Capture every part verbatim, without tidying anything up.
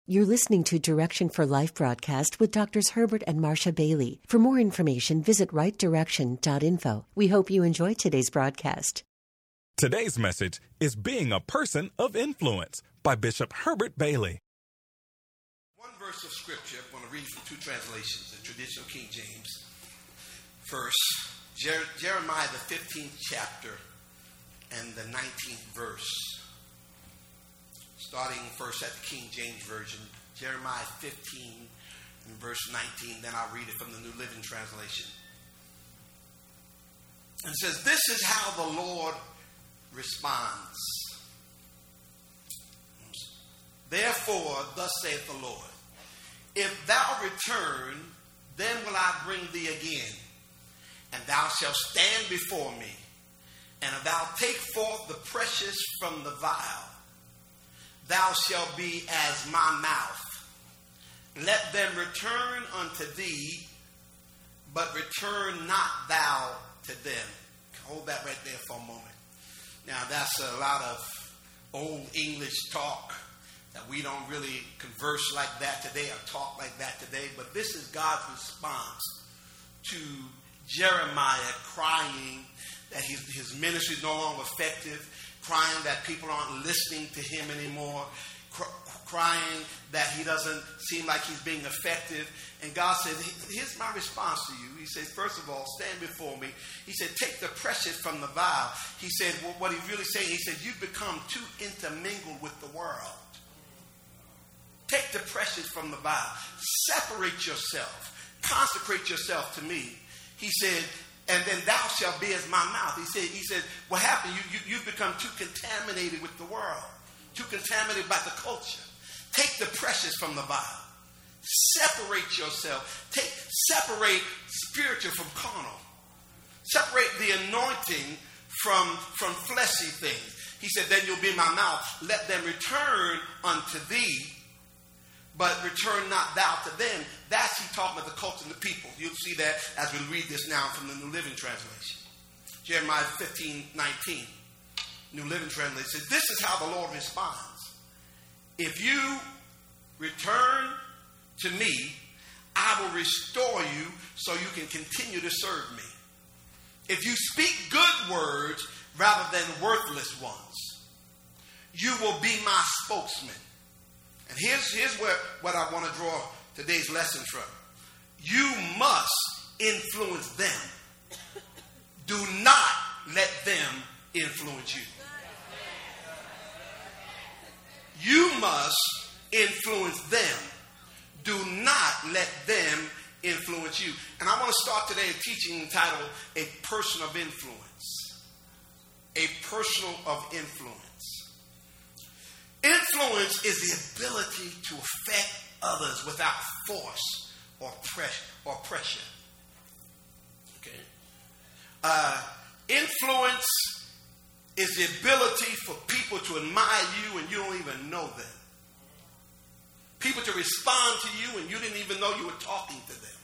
You're listening to Direction for Life broadcast with Doctors Herbert and Marcia Bailey. For more information, visit right direction dot info. We hope you enjoy today's broadcast. Today's message is Being a Person of Influence by Bishop Herbert Bailey. One verse of scripture, I'm going to read from two translations, the traditional King James. First, Jer- Jeremiah, the fifteenth chapter and the nineteenth verse. Starting first at the King James Version, Jeremiah fifteen and verse nineteen. Then I'll read it from the New Living Translation. And it says, "This is how the Lord responds. Therefore, thus saith the Lord, if thou return, then will I bring thee again, and thou shalt stand before me, and if thou take forth the precious from the vial, thou shalt be as my mouth. Let them return unto thee, but return not thou to them." Hold that right there for a moment. Now, that's a lot of old English talk that we don't really converse like that today or talk like that today. But this is God's response to Jeremiah crying that his, his ministry is no longer effective, crying that people aren't listening to him anymore, cr- crying that he doesn't seem like he's being effective. And God said, here's my response to you. He said, first of all, stand before me. He said, take the precious from the vial. He said, well, what he's really saying, he said, you've become too intermingled with the world. Take the precious from the vial. Separate yourself. Consecrate yourself to me. He said, and then thou shalt be as my mouth. He said, he said, what happened? You, you, you've become too contaminated with the world, too contaminated by the culture. Take the precious from the vial. Separate yourself. Take, separate spiritual from carnal. Separate the anointing from, from fleshy things. He said, then you'll be in my mouth. Let them return unto thee, but return not thou to them. That's he talking about the culture and the people. You'll see that as we read this now from the New Living Translation. Jeremiah fifteen nineteen. New Living Translation says, this is how the Lord responds. If you return to me, I will restore you so you can continue to serve me. If you speak good words rather than worthless ones, you will be my spokesman. And here's, here's where what I want to draw today's lesson from. You must influence them. Do not let them influence you. You must influence them. Do not let them influence you. And I want to start today a teaching entitled A Person of Influence. A Person of Influence. Influence is the ability to affect others without force or pressure. Or pressure. Okay. Uh, influence is the ability for people to admire you and you don't even know them. People to respond to you and you didn't even know you were talking to them.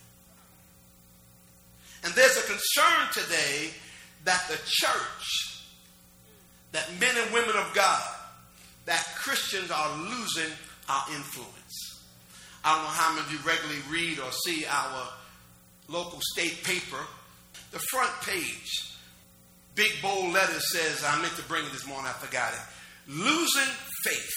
And there's a concern today that the church, that men and women of God, that Christians are losing our influence. I don't know how many of you regularly read or see our local state paper. The front page, big bold letters says, I meant to bring it this morning, I forgot it. Losing faith.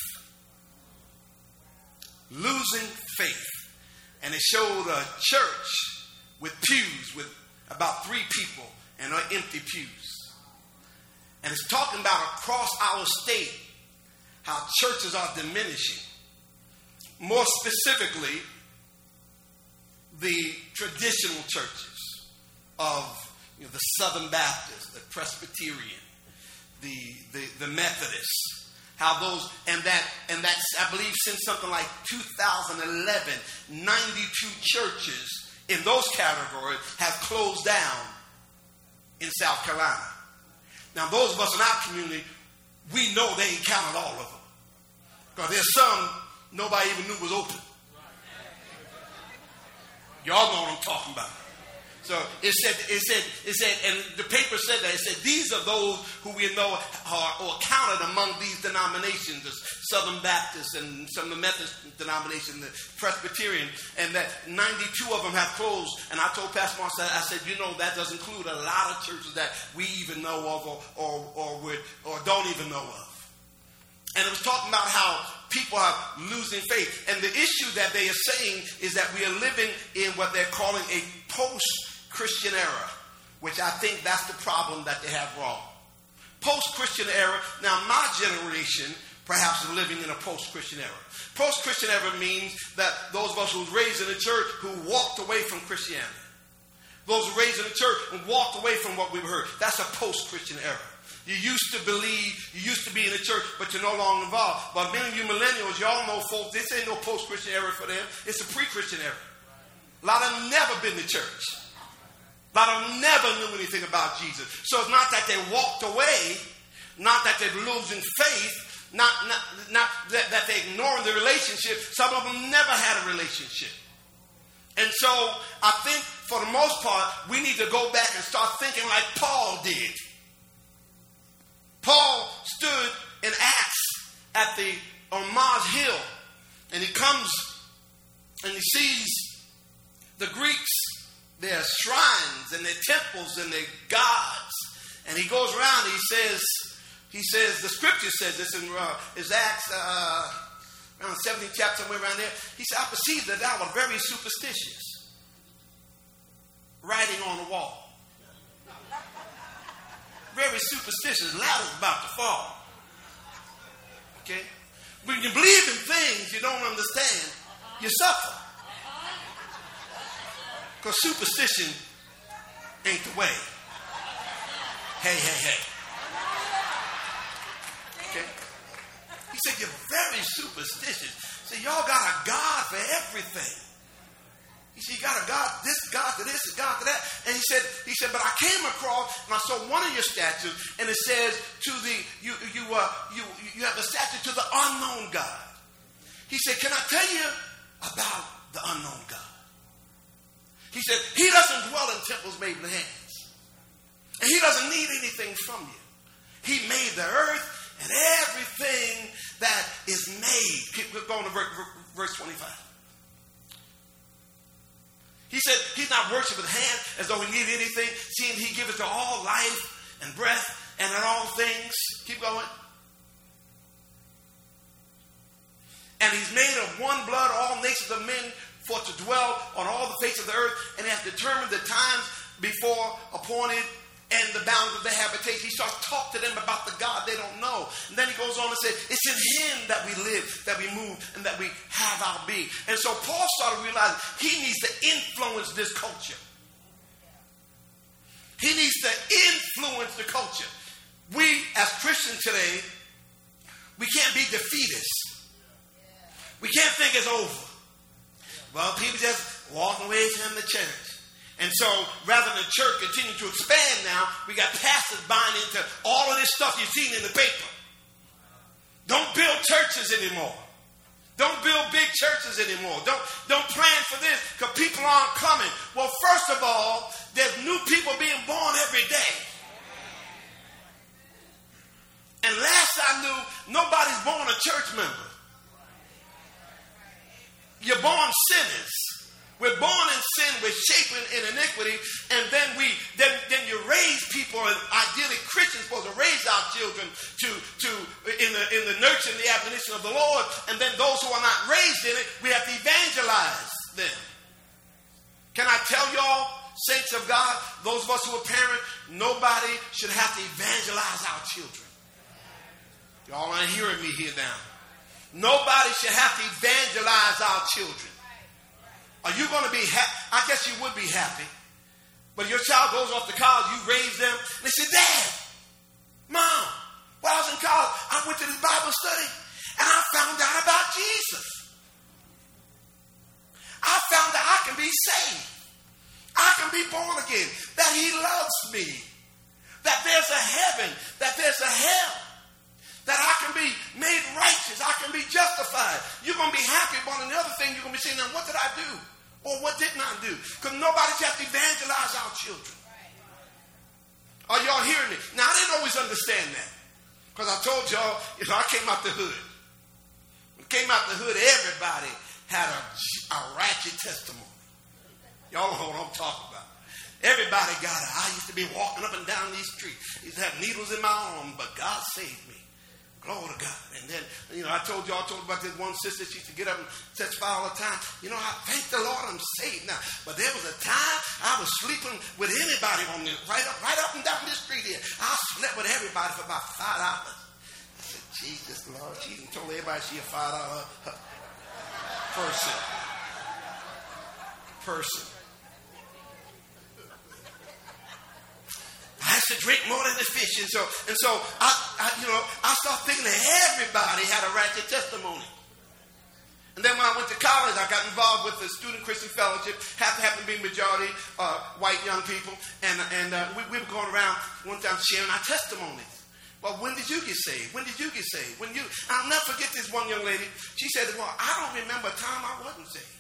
Losing faith. And it showed a church with pews with about three people and empty pews. And it's talking about across our state how churches are diminishing. More specifically, the traditional churches of you know, the Southern Baptist, the Presbyterian, the, the, the Methodists, how those, and that, and that's, I believe since something like two thousand eleven, ninety-two churches in those categories have closed down in South Carolina. Now, those of us in our community, we know they ain't counted all of them. Because there's some nobody even knew was open. Y'all know what I'm talking about. So it said, it said, it said, and the paper said that, it said, these are those who we know are or counted among these denominations, the Southern Baptists and some of the Methodist denominations, the Presbyterian, and that ninety-two of them have closed. And I told Pastor Mark, I said, you know, that does include a lot of churches that we even know of or, or, or, would, or don't even know of. And it was talking about how people are losing faith. And the issue that they are saying is that we are living in what they're calling a post-Christian era, which I think that's the problem that they have wrong. Post-Christian era. Now, my generation perhaps is living in a post-Christian era. Post-Christian era means that those of us who were raised in the church who walked away from Christianity. Those who were raised in the church and walked away from what we heard. That's a post-Christian era. You used to believe, you used to be in the church, but you're no longer involved. But many of you millennials, y'all know folks, this ain't no post-Christian era for them. It's a pre-Christian era. A lot of them never been to church. A lot of them never knew anything about Jesus. So it's not that they walked away, not that they're losing faith, not, not, not that, that they're ignoring the relationship. Some of them never had a relationship. And so I think for the most part, we need to go back and start thinking like Paul did. Paul stood in Acts at the on Mars Hill, and he comes and he sees the Greeks, their shrines and their temples and their gods, and he goes around and he says, he says, the scripture says this in uh, is Acts uh, around seventeenth chapter, somewhere around there. He said, I perceive that thou art very superstitious, writing on the wall. Very superstitious. Ladder's about to fall. Okay? When you believe in things you don't understand, you suffer. Because superstition ain't the way. Hey, hey, hey. Okay? He said, you're very superstitious. He said, y'all got a God for everything. He said, you got a God, this God to this, a God to that. And he said, he said, but I came across and I saw one of your statues, and it says to the you you uh you you have a statue to the unknown God. He said, can I tell you about the unknown God? He said, he doesn't dwell in temples made with hands. And he doesn't need anything from you. He made the earth and everything that is made. Keep going to verse twenty-five. He said he's not worshiped with hands as though he needed anything, seeing he giveth to all life and breath and in all things. Keep going. And he's made of one blood all nations of men for to dwell on all the face of the earth, and hath determined the times before appointed and the bounds of their habitation. He starts talking to them about the God they don't know. And then he goes on and says, it's in him that we live, that we move, and that we have our being. And so Paul started realizing he needs to influence this culture. He needs to influence the culture. We, as Christians today, we can't be defeatists. We can't think it's over. Well, people just walk away from the church. And so, rather than the church continue to expand now, we got pastors buying into all of this stuff you've seen in the paper. Don't build churches anymore. Don't build big churches anymore. Don't, don't plan for this because people aren't coming. Well, first of all, there's new people being born every day. And last I knew, nobody's born a church member. You're born sinners. We're born in sin, we're shaped in iniquity, and then we then, then you raise people, and ideally Christians are supposed to raise our children to, to in the in the nurture and the admonition of the Lord, and then those who are not raised in it, we have to evangelize them. Can I tell y'all, saints of God, those of us who are parents, nobody should have to evangelize our children. Y'all aren't hearing me here now. Nobody should have to evangelize our children. Are you going to be happy? I guess you would be happy. But your child goes off to college, you raise them, and they say, Dad, Mom, while I was in college, I went to this Bible study, and I found out about Jesus. I found out I can be saved. I can be born again. That he loves me. That there's a heaven. That there's a hell. That I can be made righteous. I can be justified. You're going to be happy about another thing. You're going to be saying, now what did I do? Or what didn't I do? Because nobody has to evangelize children. Are y'all hearing me? Now, I didn't always understand that. Because I told y'all, you know, I came out the hood. When I came out the hood, everybody had a, a ratchet testimony. Y'all know what I'm talking about. Everybody got it. I used to be walking up and down these streets. I used to have needles in my arm, but God saved me. Glory to God. And then, you know, I told y'all, I told about this one sister. She used to get up and testify all the time. You know, I thank the Lord I'm saved now. But there was a time I was sleeping with anybody on this, right up, right up and down this street here. I slept with everybody for about five hours. I said, Jesus, Lord. She even told everybody she a five dollar person. Person. I used to drink more than the fish. And so, and so I, I, you know, I started thinking that everybody had a ratchet testimony. And then when I went to college, I got involved with the Student Christian Fellowship. Happened, happened to be majority uh, white young people. And, and uh, we, we were going around one time sharing our testimonies. Well, when did you get saved? When did you get saved? When you? I'll never forget this one young lady. She said, well, I don't remember a time I wasn't saved.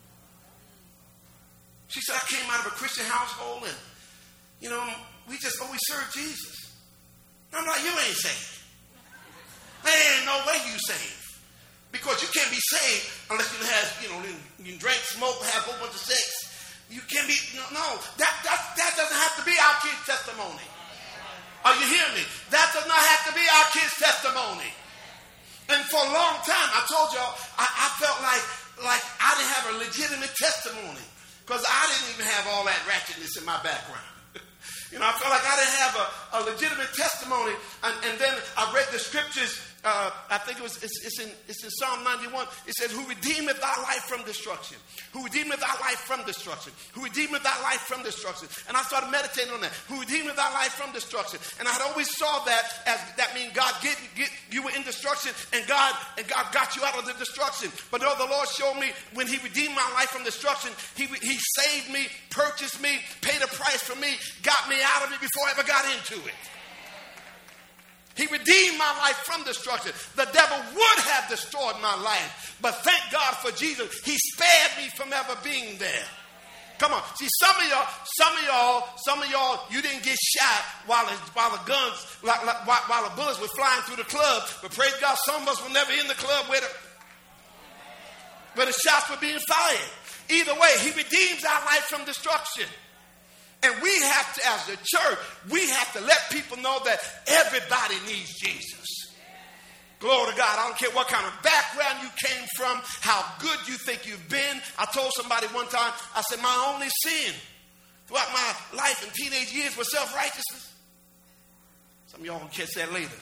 She said, I came out of a Christian household and, you know, we just always served Jesus. I'm like, you ain't saved. There ain't no way you saved. Because you can't be saved unless you have, you know, you drink, smoke, have a whole bunch of sex. You can't be, no, no that, that, that doesn't have to be our kid's testimony. Are you hearing me? That does not have to be our kid's testimony. And for a long time, I told y'all, I, I felt like, like I didn't have a legitimate testimony. Because I didn't even have all that ratchetness in my background. You know, I felt like I didn't have a, a legitimate testimony. And, and then I read the scriptures. Uh, I think it was it's, it's in it's in Psalm ninety-one. It says, "Who redeemeth thy life from destruction? Who redeemeth thy life from destruction? Who redeemeth thy life from destruction?" And I started meditating on that. Who redeemeth thy life from destruction? And I had always saw that as that means God get get you were in destruction, and God and God got you out of the destruction. But no, the Lord showed me when He redeemed my life from destruction, He He saved me, purchased me, paid a price for me, got me out of it before I ever got into it. He redeemed my life from destruction. The devil would have destroyed my life. But thank God for Jesus. He spared me from ever being there. Come on. See, some of y'all, some of y'all, some of y'all, you didn't get shot while the, while the guns, while, while the bullets were flying through the club. But praise God, some of us were never in the club where the, where the shots were being fired. Either way, He redeems our life from destruction. And we have to, as a church, we have to let people know that everybody needs Jesus. Glory to God. I don't care what kind of background you came from, how good you think you've been. I told somebody one time, I said, my only sin throughout my life and teenage years was self-righteousness. Some of y'all will catch that later.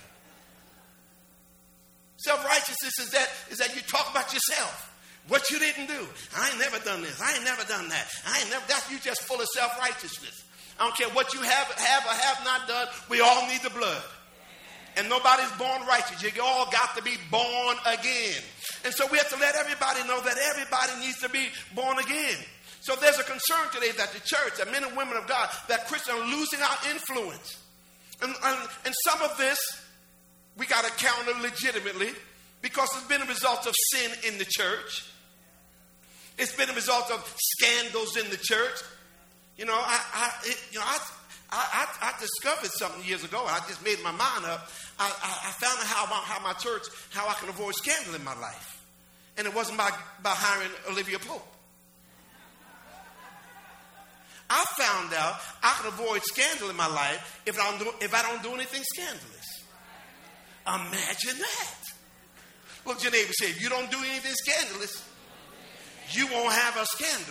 Self-righteousness is that, is that you talk about yourself. What you didn't do. I ain't never done this. I ain't never done that. I ain't never, that's you just full of self-righteousness. I don't care what you have, have or have not done. We all need the blood. And nobody's born righteous. You all got to be born again. And so we have to let everybody know that everybody needs to be born again. So there's a concern today that the church, that men and women of God, that Christians are losing our influence. And, and, and some of this, we got to counter legitimately because it's been a result of sin in the church. It's been a result of scandals in the church. You know, I, I it, you know, I, I, I discovered something years ago, and I just made my mind up. I, I, I found out how, how my church, how I can avoid scandal in my life. And it wasn't by, by hiring Olivia Pope. I found out I can avoid scandal in my life if I don't do, if I don't do anything scandalous. Imagine that. Look, your neighbor say, if you don't do anything scandalous, you won't have a scandal.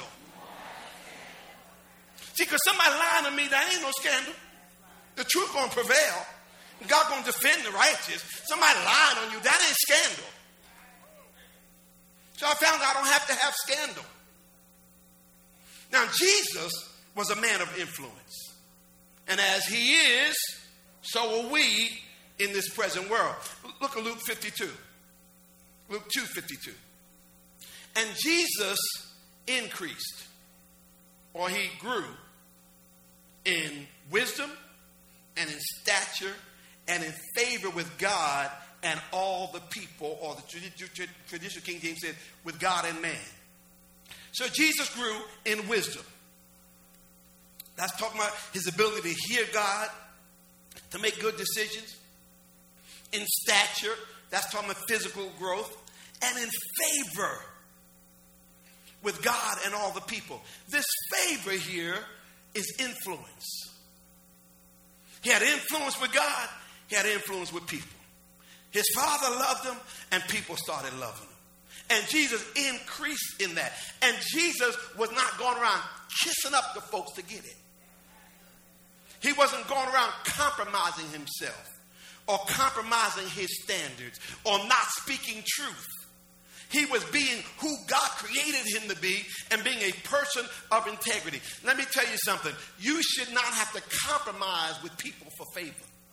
See, because somebody lying to me, that ain't no scandal. The truth going to prevail. God going to defend the righteous. Somebody lying on you, that ain't scandal. So I found out I don't have to have scandal. Now, Jesus was a man of influence. And as He is, so are we in this present world. Look at Luke fifty-two. Luke two fifty-two. And Jesus increased, or He grew, in wisdom and in stature and in favor with God and all the people, or the traditional King James said, with God and man. So Jesus grew in wisdom. That's talking about his ability to hear God, to make good decisions. In stature, that's talking about physical growth. And in favor with God and all the people. This favor here is influence. He had influence with God. He had influence with people. His father loved him, and people started loving him. And Jesus increased in that. And Jesus was not going around kissing up the folks to get it. He wasn't going around compromising himself or compromising his standards or not speaking truth. He was being who God created him to be and being a person of integrity. Let me tell you something. You should not have to compromise with people for favor.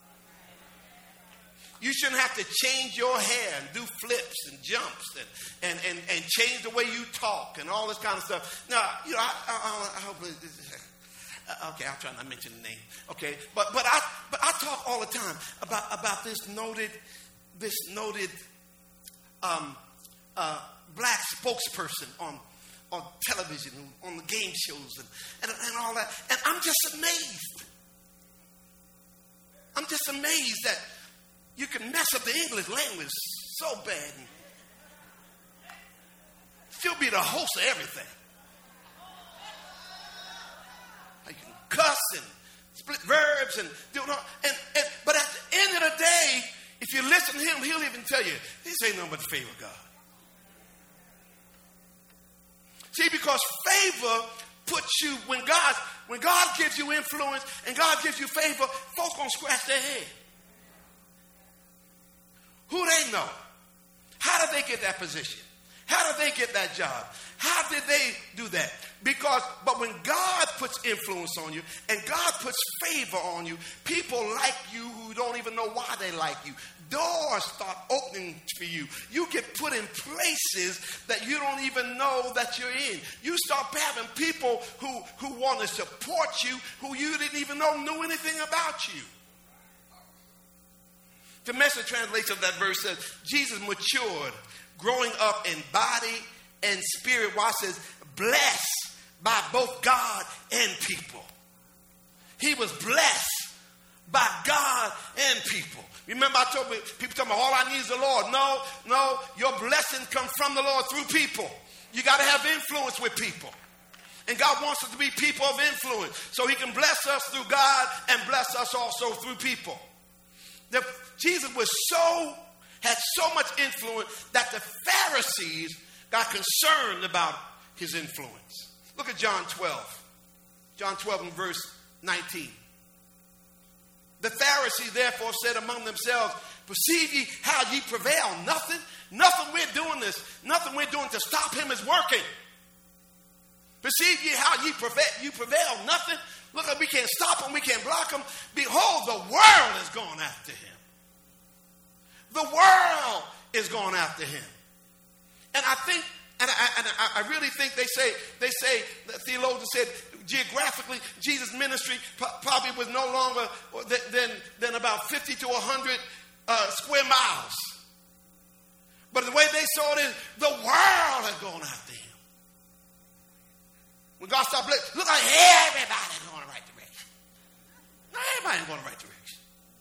You shouldn't have to change your hair and do flips and jumps and, and, and, and change the way you talk and all this kind of stuff. Now, you know, I, I, I hope this is, okay, I'll try not to mention the name. Okay, but but I but I talk all the time about about this noted this noted um, uh, black spokesperson on on television, on the game shows, and, and and all that. And I'm just amazed. I'm just amazed that you can mess up the English language so bad and still be the host of everything. You can cuss and split verbs and do it all. And, and, but at the end of the day, if you listen to him, he'll even tell you, this ain't nothing but the favor of God. See, because favor puts you, when God, when God gives you influence and God gives you favor, folks gonna scratch their head. Who they know? How did they get that position? How did they get that job? How did they do that? Because, but when God puts influence on you and God puts favor on you, people like you who don't even know why they like you. Doors start opening for you. You get put in places that you don't even know that you're in. You start having people who, who want to support you who you didn't even know knew anything about you. The Message translation of that verse says, Jesus matured, growing up in body and spirit. Why it says, blessed by both God and people. He was blessed by God and people. Remember I told people, tell me, all I need is the Lord. No, no, your blessings come from the Lord through people. You got to have influence with people. And God wants us to be people of influence so he can bless us through God and bless us also through people. The, Jesus was so, had so much influence that the Pharisees got concerned about his influence. Look at John twelve. John twelve and verse nineteen. The Pharisees therefore said among themselves, perceive ye how ye prevail? Nothing, nothing we're doing this, nothing we're doing to stop him is working. Perceive ye how ye prevail, you prevail? Nothing. Look, we can't stop him, we can't block him. Behold, the world is going after him. The world is going after him. And I think, and I, and I really think they say, they say, the theologian said, geographically, Jesus' ministry probably was no longer than, than about fifty to one hundred uh, square miles. But the way they saw it is, the world is going after him. When God started blessing, look like everybody's going in the right direction. Not everybody ain't going in the right direction.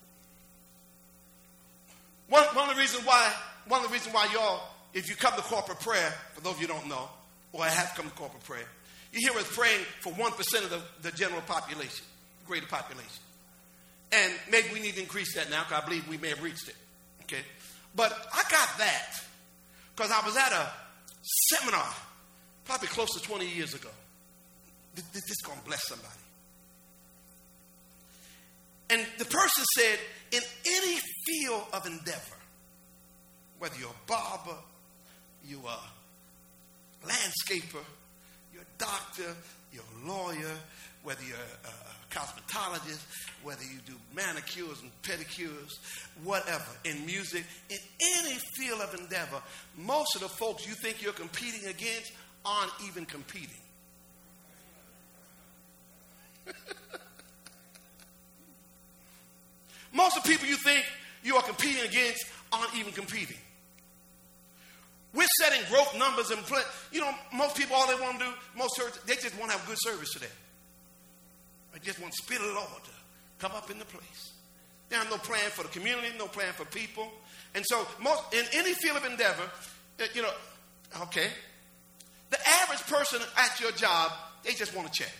One, one of the reasons why, one of the reasons why y'all, if you come to corporate prayer, for those of you who don't know, or have come to corporate prayer, you hear us praying for one percent of the, the general population, the greater population. And maybe we need to increase that now because I believe we may have reached it. Okay? But I got that because I was at a seminar probably close to twenty years ago. This is going to bless somebody. And the person said, in any field of endeavor, whether you're a barber, you're a landscaper, you're a doctor, you're a lawyer, whether you're a, a cosmetologist, whether you do manicures and pedicures, whatever, in music, in any field of endeavor, most of the folks you think you're competing against aren't even competing. Most of the people you think you are competing against aren't even competing. We're setting growth numbers and, you know, most people, all they want to do, most churches, they just want to have good service today. just want the Spirit of the Lord to come up in the place. They have no plan for the community, no plan for people. And so most, in any field of endeavor, you know, okay, the average person at your job, they just want to check.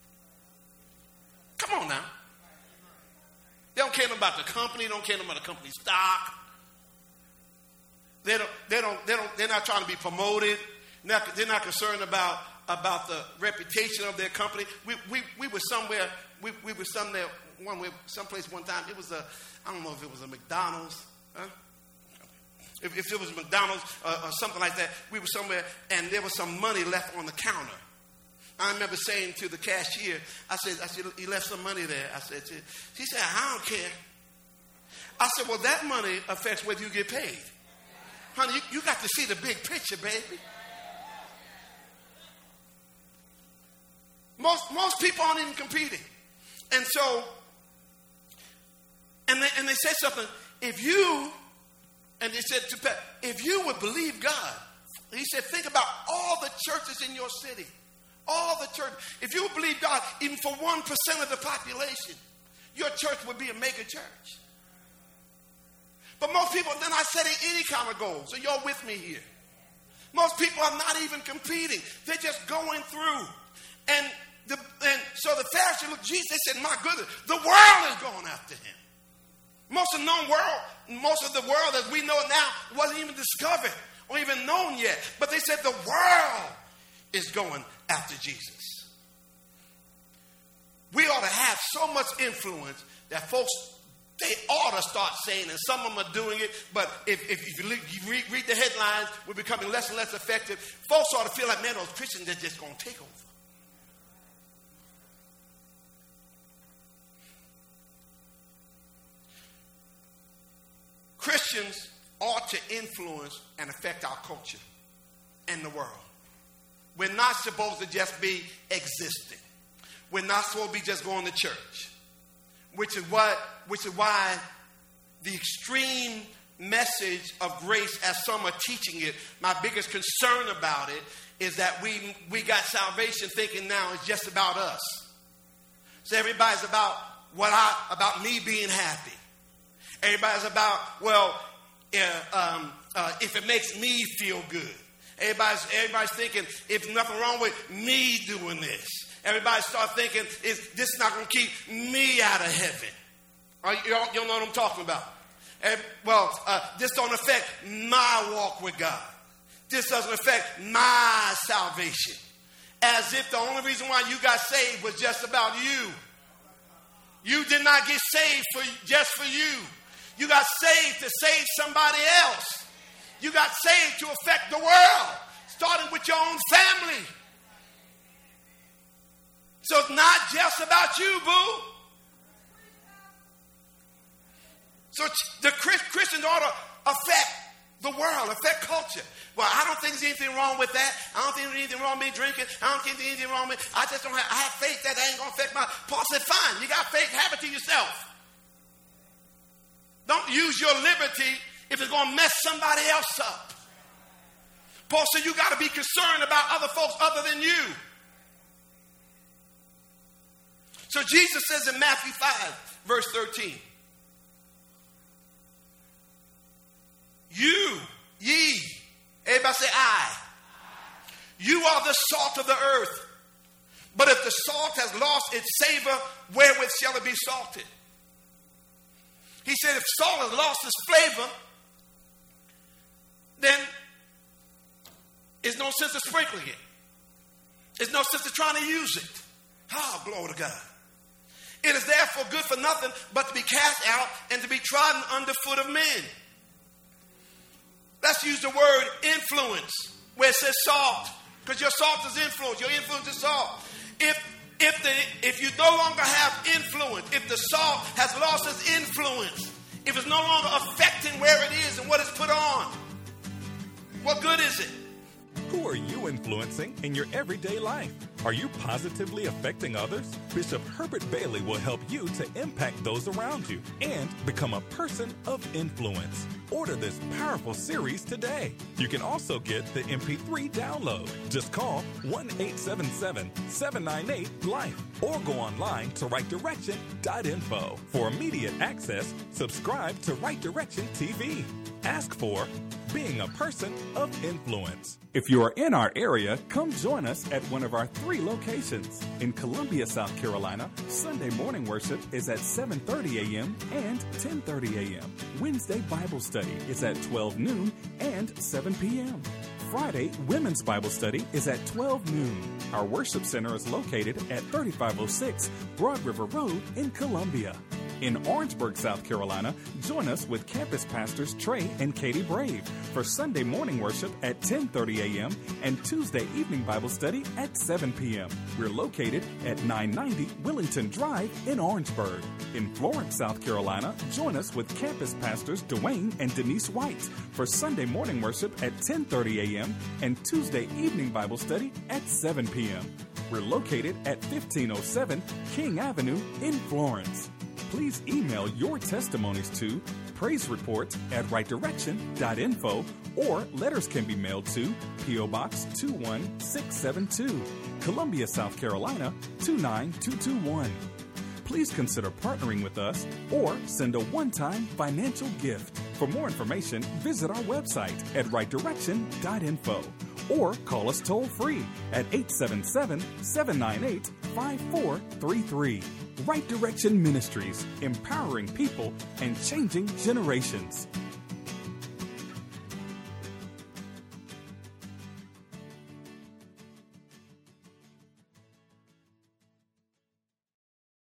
Come on now. They don't care about the company. They don't care about the company's stock. They don't. They don't. They don't. They're not trying to be promoted. They're not, they're not concerned about about the reputation of their company. We we we were somewhere. We we were somewhere one way, someplace one time. It was a. I don't know if it was a McDonald's. Huh? If, if it was McDonald's uh, or something like that, we were somewhere and there was some money left on the counter. I remember saying to the cashier, I said, I said, "You left some money there." I said, to, she said, "I don't care." I said, "Well, that money affects whether you get paid. Honey, you, you got to see the big picture, baby." Most most people aren't even competing. And so, and they, and they said something, if you, and they said to Pat, if you would believe God, he said, think about all the churches in your city. All the church. If you believe God, even for one percent of the population, your church would be a mega church. But most people, they're not setting any kind of goals. So you're with me here. Most people are not even competing. They're just going through. And the and so the Pharisees looked at Jesus, they said, my goodness, the world is going after him. Most of the known world, most of the world as we know it now wasn't even discovered or even known yet. But they said the world is going after Jesus. We ought to have so much influence that folks, they ought to start saying, and some of them are doing it, but if, if, if you read, read the headlines, we're becoming less and less effective. Folks ought to feel like, man, those Christians are just going to take over. Christians ought to influence and affect our culture and the world. We're not supposed to just be existing. We're not supposed to be just going to church. Which is what, which is why the extreme message of grace, as some are teaching it, my biggest concern about it is that we we got salvation thinking now it's just about us. So everybody's about what I about me being happy. Everybody's about, well, uh, um, uh, if it makes me feel good. Everybody's, everybody's thinking, if nothing wrong with me doing this. Everybody start thinking, is this not going to keep me out of heaven? Or you, don't, you don't know what I'm talking about. And, well, uh, this don't affect my walk with God. This doesn't affect my salvation. As if the only reason why you got saved was just about you. You did not get saved for just for you. You got saved to save somebody else. You got saved to affect the world, starting with your own family. So it's not just about you, boo. So the Christians ought to affect the world, affect culture. Well, I don't think there's anything wrong with that. I don't think there's anything wrong with me drinking. I don't think there's anything wrong with me. I just don't have, I have faith that that ain't going to affect my... Paul said, fine, you got faith, have it to yourself. Don't use your liberty if it's going to mess somebody else up. Paul said you got to be concerned about other folks other than you. So Jesus says in Matthew five, verse thirteen, you, ye, everybody say I. You are the salt of the earth. But if the salt has lost its savor, wherewith shall it be salted? He said if salt has lost its flavor, then there's no sense of sprinkling it. There's no sense of trying to use it. Oh, glory to God. It is therefore good for nothing but to be cast out and to be trodden underfoot of men. Let's use the word influence where it says salt, because your salt is influence. Your influence is salt. If if the if you no longer have influence, if the salt has lost its influence, if it's no longer affecting where it is and what it's put on, what good is it? Who are you influencing in your everyday life? Are you positively affecting others? Bishop Herbert Bailey will help you to impact those around you and become a person of influence. Order this powerful series today. You can also get the M P three download. Just call one eight seven seven, seven nine eight, LIFE or go online to right direction dot info. For immediate access, subscribe to Right Direction T V. Ask for Being a Person of Influence. If you are in our area, come join us at one of our three locations. In Columbia, South Carolina, Sunday morning worship is at seven thirty a.m. and ten thirty a.m. Wednesday Bible study is at twelve noon and seven p.m. Friday, Women's Bible Study is at twelve noon. Our worship center is located at thirty-five oh six Broad River Road in Columbia. In Orangeburg, South Carolina, join us with campus pastors Trey and Katie Brave for Sunday morning worship at ten thirty a.m. and Tuesday evening Bible study at seven p.m. We're located at nine ninety Willington Drive in Orangeburg. In Florence, South Carolina, join us with campus pastors Dwayne and Denise White for Sunday morning worship at ten thirty a.m. and Tuesday evening Bible study at seven p.m. We're located at fifteen oh seven King Avenue in Florence. Please email your testimonies to praise report at right direction dot info or letters can be mailed to P O. Box two one six seven two, Columbia, South Carolina two nine two two one. Please consider partnering with us or send a one-time financial gift. For more information, visit our website at right direction dot info or call us toll-free at eight seven seven, seven nine eight, five four three three. Right Direction Ministries, empowering people and changing generations.